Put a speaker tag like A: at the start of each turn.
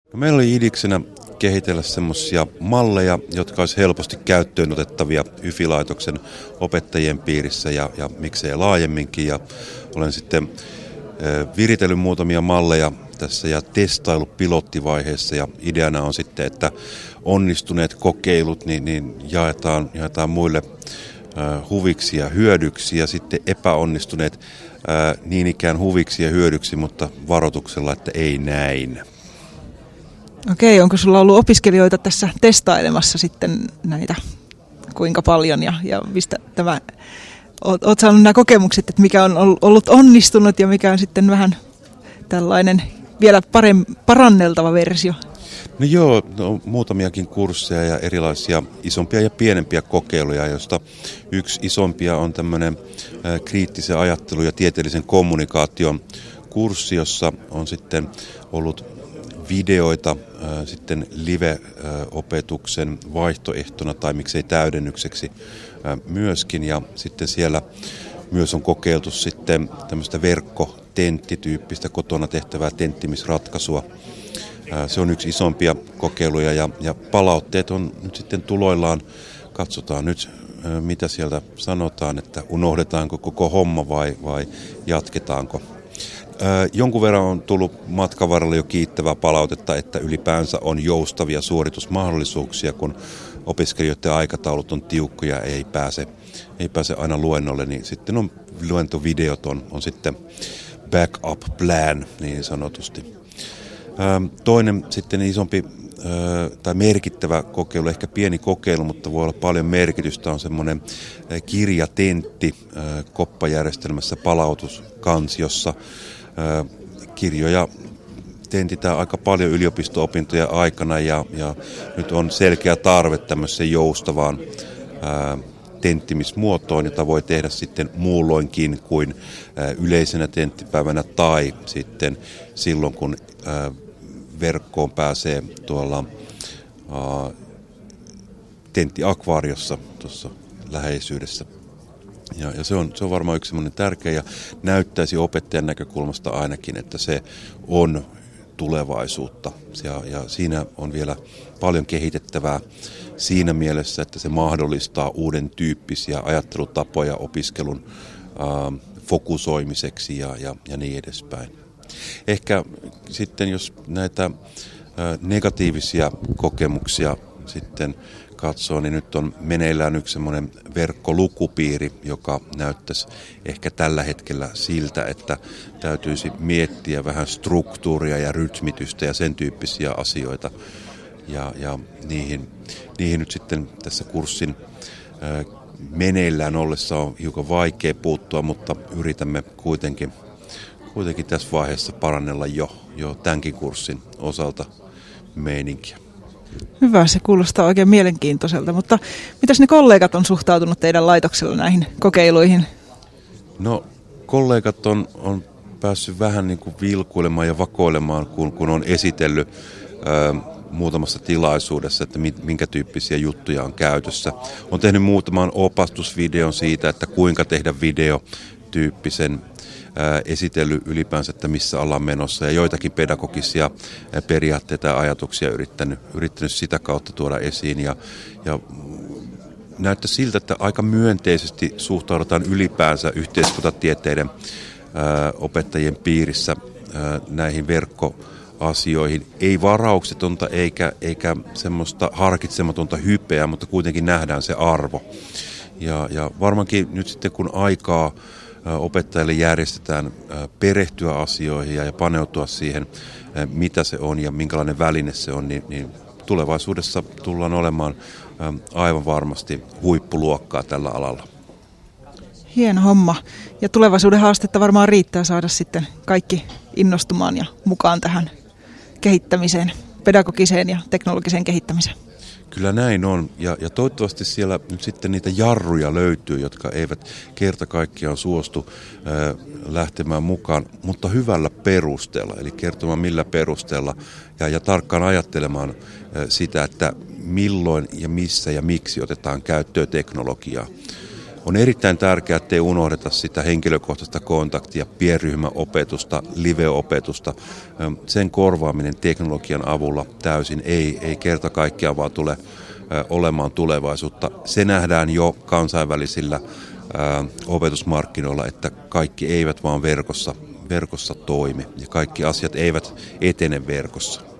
A: No, meillä oli idiksenä kehitellä semmoisia malleja, jotka olisi helposti käyttöön otettavia YFI-laitoksen opettajien piirissä ja miksei laajemminkin. Ja olen sitten viritellyt muutamia malleja tässä ja testaillut pilottivaiheessa ja ideana on sitten, että onnistuneet kokeilut niin jaetaan muille huviksi ja hyödyksi ja sitten epäonnistuneet niin ikään huviksi ja hyödyksi, mutta varoituksella, että ei näin.
B: Okei, onko sulla ollut opiskelijoita tässä testailemassa sitten näitä kuinka paljon ja mistä tämä, oot saanut nämä kokemukset, että mikä on ollut onnistunut ja mikä on sitten vähän tällainen vielä paranneltava versio?
A: No joo, muutamiakin kursseja ja erilaisia isompia ja pienempiä kokeiluja, joista yksi isompia on tämmöinen kriittisen ajattelun ja tieteellisen kommunikaation kurssi, jossa on sitten ollut videoita sitten live-opetuksen vaihtoehtona tai miksei täydennykseksi myöskin. Ja sitten siellä myös on kokeiltu sitten tämmöistä verkkotenttityyppistä kotona tehtävää tenttimisratkaisua. Se on yksi isompia kokeiluja ja palautteet on nyt sitten tuloillaan. Katsotaan nyt, mitä sieltä sanotaan, että unohdetaanko koko homma vai jatketaanko. Jonkun verran on tullut matkan varrella jo kiittävää palautetta, että ylipäänsä on joustavia suoritusmahdollisuuksia, kun opiskelijoiden aikataulut on tiukkoja, ei pääse aina luennolle, niin sitten on luentovideot on sitten backup plan niin sanotusti. Toinen sitten isompi tai merkittävä kokeilu, ehkä pieni kokeilu, mutta voi olla paljon merkitystä, on semmoinen kirjatentti koppajärjestelmässä palautuskansiossa. Kirjoja tentitään aika paljon yliopisto-opintojen aikana ja nyt on selkeä tarve tämmöiseen joustavaan tenttimismuotoon, jota voi tehdä sitten muulloinkin kuin yleisenä tenttipäivänä tai sitten silloin, kun verkkoon pääsee tuolla tenttiakvaariossa tuossa läheisyydessä. Ja se on varmaan yksi semmoinen tärkeä ja näyttäisi opettajan näkökulmasta ainakin, että se on tulevaisuutta. Ja siinä on vielä paljon kehitettävää siinä mielessä, että se mahdollistaa uuden tyyppisiä ajattelutapoja opiskelun fokusoimiseksi ja niin edespäin. Ehkä sitten jos näitä negatiivisia kokemuksia sitten katsoo, niin nyt on meneillään yksi semmoinen verkkolukupiiri, joka näyttäisi ehkä tällä hetkellä siltä, että täytyisi miettiä vähän struktuuria ja rytmitystä ja sen tyyppisiä asioita. Ja niihin nyt sitten tässä kurssin meneillään ollessa on hiukan vaikea puuttua, mutta yritämme kuitenkin tässä vaiheessa parannella jo tämänkin kurssin osalta meininkiä.
B: Hyvä, se kuulostaa oikein mielenkiintoiselta, mutta mitäs ne kollegat on suhtautunut teidän laitoksella näihin kokeiluihin?
A: No, kollegat on päässyt vähän niin kuin vilkuilemaan ja vakoilemaan, kun on esitellyt muutamassa tilaisuudessa, että minkä tyyppisiä juttuja on käytössä. On tehnyt muutaman opastusvideon siitä, että kuinka tehdä videotyyppisen esitellyt ylipäänsä, että missä ollaan menossa ja joitakin pedagogisia periaatteita ja ajatuksia yrittänyt sitä kautta tuoda esiin ja näyttää siltä, että aika myönteisesti suhtaudutaan ylipäänsä yhteiskuntatieteiden opettajien piirissä näihin verkkoasioihin. Ei varauksetonta eikä semmoista harkitsematonta hypeä, mutta kuitenkin nähdään se arvo. Ja varmaankin nyt sitten kun aikaa opettajille järjestetään perehtyä asioihin ja paneutua siihen, mitä se on ja minkälainen väline se on, niin tulevaisuudessa tullaan olemaan aivan varmasti huippuluokkaa tällä alalla.
B: Hieno homma. Ja tulevaisuuden haastetta varmaan riittää saada sitten kaikki innostumaan ja mukaan tähän kehittämiseen, pedagogiseen ja teknologiseen kehittämiseen.
A: Kyllä näin on, ja toivottavasti siellä nyt sitten niitä jarruja löytyy, jotka eivät kerta kaikkiaan suostu lähtemään mukaan, mutta hyvällä perusteella, eli kertomaan millä perusteella ja tarkkaan ajattelemaan sitä, että milloin ja missä ja miksi otetaan käyttöön teknologiaa. On erittäin tärkeää, ettei unohdeta sitä henkilökohtaista kontaktia, pienryhmäopetusta, live-opetusta. Sen korvaaminen teknologian avulla täysin ei kerta kaikkiaan vaan tule olemaan tulevaisuutta. Se nähdään jo kansainvälisillä opetusmarkkinoilla, että kaikki eivät vaan verkossa toimi ja kaikki asiat eivät etene verkossa.